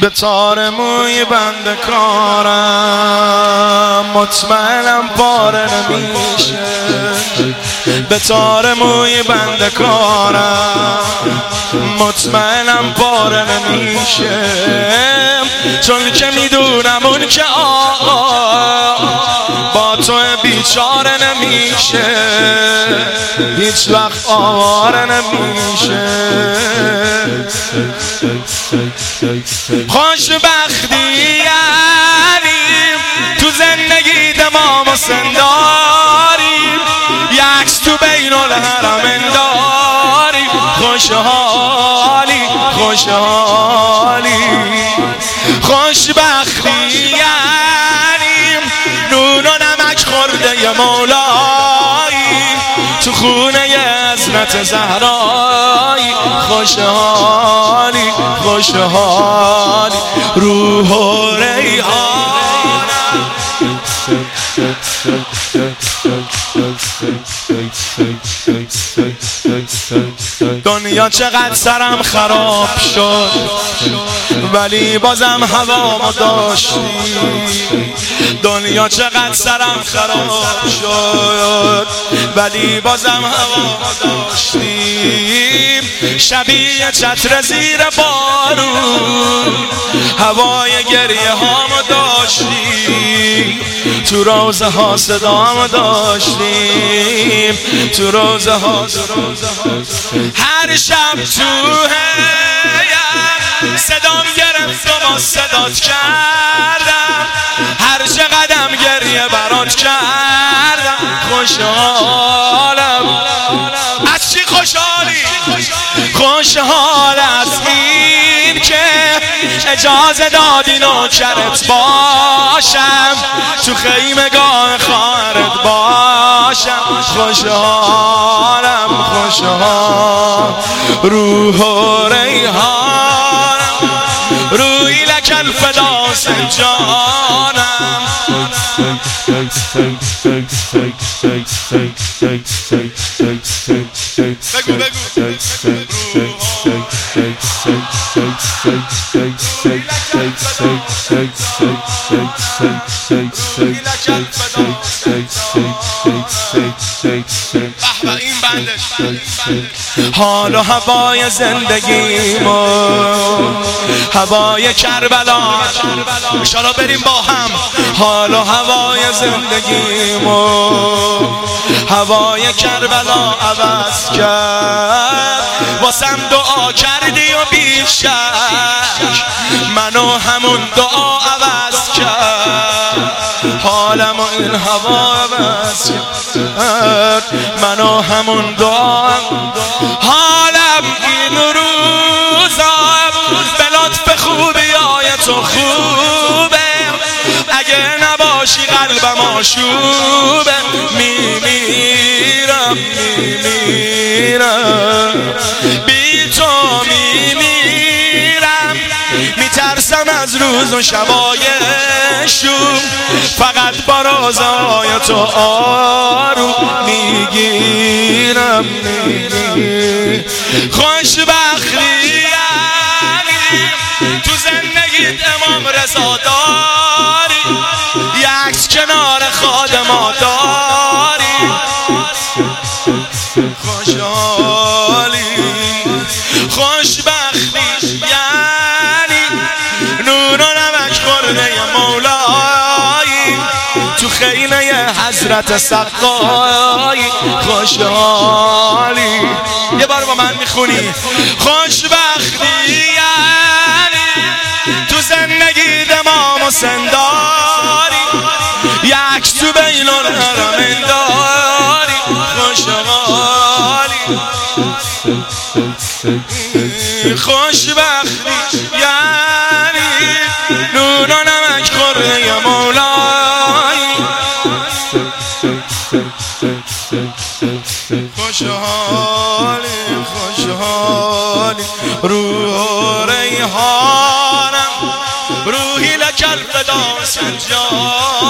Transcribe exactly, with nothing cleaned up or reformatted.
به تار موی بنده کارم، مطمئنم پاره نمیشه. به تار موی بنده کارم، مطمئنم پاره نمیشه. چون که میدونم اون که آقا با تو بیچاره نمیشه، هیچ وقت آواره نمیشه. خوشبختی یعنی تو زندگی دمام و سنداری، یکس تو بین الحرمین داری. خوشحالی خوشحالی خوشبختی یعنی نون و نمک خورده ی مولایی تو خونه ی حضرت زهرایی. خوشحالی خوشحالی روح و ریحانم. دنیا چقدر سرم خراب شد ولی بازم هوامو داشتی. دنیا چقدر سرم خراب شد ولی بازم هوامو داشتی. شبیه چتر زیر بارون هوای گریه هامو داشتی. تو روزه ها صدامو داشتیم، تو روزه ها هر شب تو هیم صدام گرفت و با صدات کردم، هر چه قدم گریه برات کردم. خوشحالم از چی خوشحالی؟ خوشحال از این که اجازه دادی نوکرت باشم، تو خیمگاه خواهرت باشم. خوشحالم خوشحال روح و ریحانم، روی لک الفدا جانم. بگو بگو این بندش. حال و هوای زندگیمو هوای کربلا، انشالله بریم با هم. حال و هوای زندگیمو هوای کربلا عوض کرد. واسم دعا کردی و بیشک منو همون دعا عوض کرد. حالم و این هوا عوض کرد منو همون دعا. حالم این روزا به لطف خوبی های تو خوبه، اگه نباشی قلبم آشوبه. میمیرم میمیرم بی تو میمیرم، میترسم از روز و شبای شوم، فقط با رازای تو آروم میگیرم میگیرم. خوشبختی یعنی تو زندگیت امام رضا داری، یکس کنار خادما داری. خوشحالی خوشبختی یعنی نور و نمک خورده ی مولایی تو خیمه ی حضرت سقایی. خوشحالی یه بار با من میخونی. خوشبختی یعنی تو زندگی دمام و سنداری، یکس تو بین الحرمین داری. خوشحالی خوشبختی یعنی نون و نمک خورده ی مولایی. خوشحالی خوشحالی روح و ریحانم، روحی لک الفدا سجاد.